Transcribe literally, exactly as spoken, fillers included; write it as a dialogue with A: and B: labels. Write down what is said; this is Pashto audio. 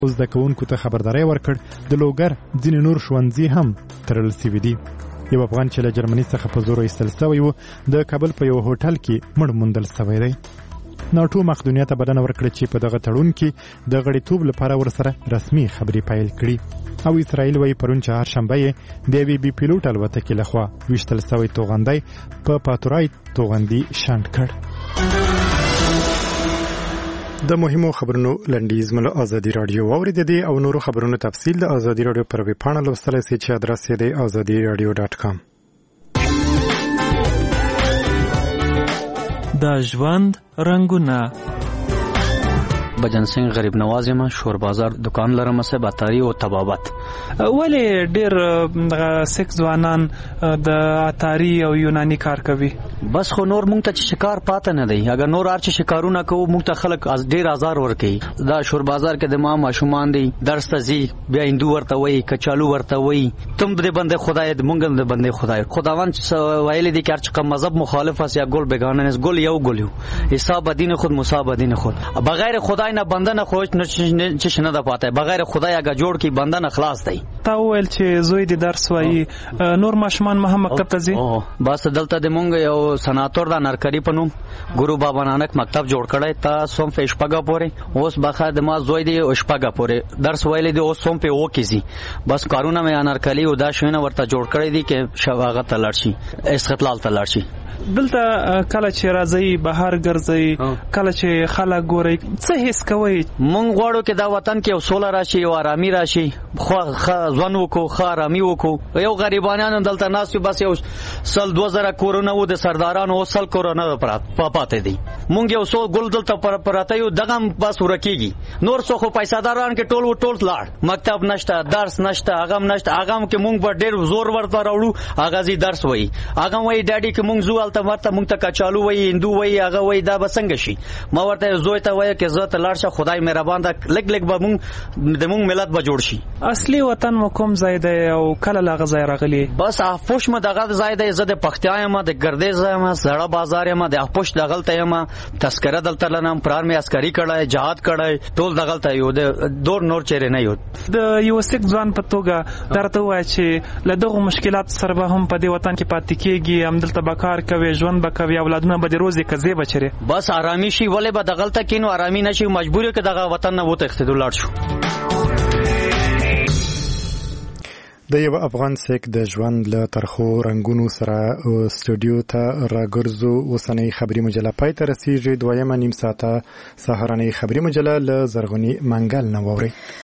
A: زده کوونکو ته خبرداری ورکړ د لوګر ځینې نور ښوونځي هم تړل سوي دي. یو افغان چې له جرمني څخه په زور ایستل سوی و د کابل په یو هوټل کې مړ موندل سوی دی. ناټو مقدونیه ته بلنه ورکړه چې په دغه تړون کې د غړیتوب لپاره ورسره رسمي خبرې پیل کړي. او اسرائیل وایي پرون چهارشنبه یې د یوې بي پیلوټ الوتکې لخوا ویشتل سوی توغندی په پاتورایت توغندي شنډ کړ. د مهمو خبرونو لنډیز مله ازادي رادیو واوري د دې او نورو خبرونو تفصیل د ازادي رادیو پر ویب پاڼه لوستلی سي چې ادرس یې دی ازادي رادیو ډاټ کام.
B: د ژوند رنگونه
C: بجن سنگ غریب نواز یم، شور بازار دکان لرم، سه باتاری او طبابت.
B: ولی ډیر سیک ځوانان د اتاری او یونانی کار کوي.
C: بس خو نور مونږ ته شکار پاتې نه دی. اگر نور ارچ شکارونه کوو مونږ ته خلک از ډیر آزار ورکي. دا شور بازار کې د ما ماشومان دی درس ته زی بیا هندو ورته وای کچالو ورته وای تم دې بنده خدای دې مونږ دې بنده خدای خداوند ویل دي چې هر مذهب مخالف است یا ګل بیگانه است ګل یو ګل یو حساب دین خود مصاب دین خود بغیر خدای نه بنده نه خوش نه چې نه ده پاتې بغیر خدای اگه جوړ کی بنده نه خلاص دی.
B: تا ویل چې زوی دې درس وایي نور ماشومان مهم مکتب ته ځي.
C: بس دلته د مونږ یو سناتور دا نرکری پنوم ګورو بابا نانک مکتب جوړ کړی تا سوم فشپګه پورې اوس بخا د ما زوی دی او شپګه پورې درس ویلې دی اوس سوم په و کیږي. بس کارونه مې انرکلی او دا شونه ورته جوړ کړی دی چې شواغه تلل شي استقلال تلل شي.
B: دلته کله چې راځي بهر ګرځي کله چې خلک ګوري څه حس کوي؟
C: مونږ غواړو چې دا وطن کې وسوله راشي او آرامي راشي خو ځوان وکړو خو آرامي وکړو. یو غریبانان دلته ناس بس یو سل دوه زره کورونه و د سردارانو او سل کورونه پرات پاتې دي. مونږ یو سو ګل دلته پر پراته یو دغه بس ورکیږي. نور څو خو پیسې داران کې ټول ټول لاړ مکتب نشته درس نشته هغه نشته هغه کې مونږ به ډېر زور ورته راوړو هغه زی درس وایي هغه وایي ډاډي کې مونږ زو ته ورته مونږ ته کچالو وایي هندو وایي هغه وایي دا به څنګه شي. ما ورته زوی ته وایي چې زه ته لاړ شه خدای مهربان ده لګ لګ به مونږ د مونږ ملت به جوړ شي.
B: اصلي وطن مو کوم ځای دی او کله لاغه ځای راغلی؟
C: بس افوش ما دغه ځای دی زه د پختیا یم د ګردې ځم زړه بازار یم د افوش دغلته یم تذکره دلته لنم پرار می عسکري کړای جهاد کړای ټول دغلته یو د دور نور چیرې نه یو.
B: د یو سیک ځوان په توګه درته وایي چې له دغه مشکلات سره به هم په دې وطن کې پاتې کېږي هم دلته به کار کوي ژوند به کوي اولادونه به د روزي کزې بچره
C: بس آرامي شي ولې به دغلته کینو آرامي نشي مجبور کې دغه وطن نه وته اختیار لاړ شو.
A: د یو افغان سیک د ژوند له ترخو رنگونو سره سټوډیو ته راګرځو. اوسنۍ خبري مجله پای ته رسیږي. دویمه نیم ساعته سهارنۍ خبري مجله له زرغونی منګل نه ووري.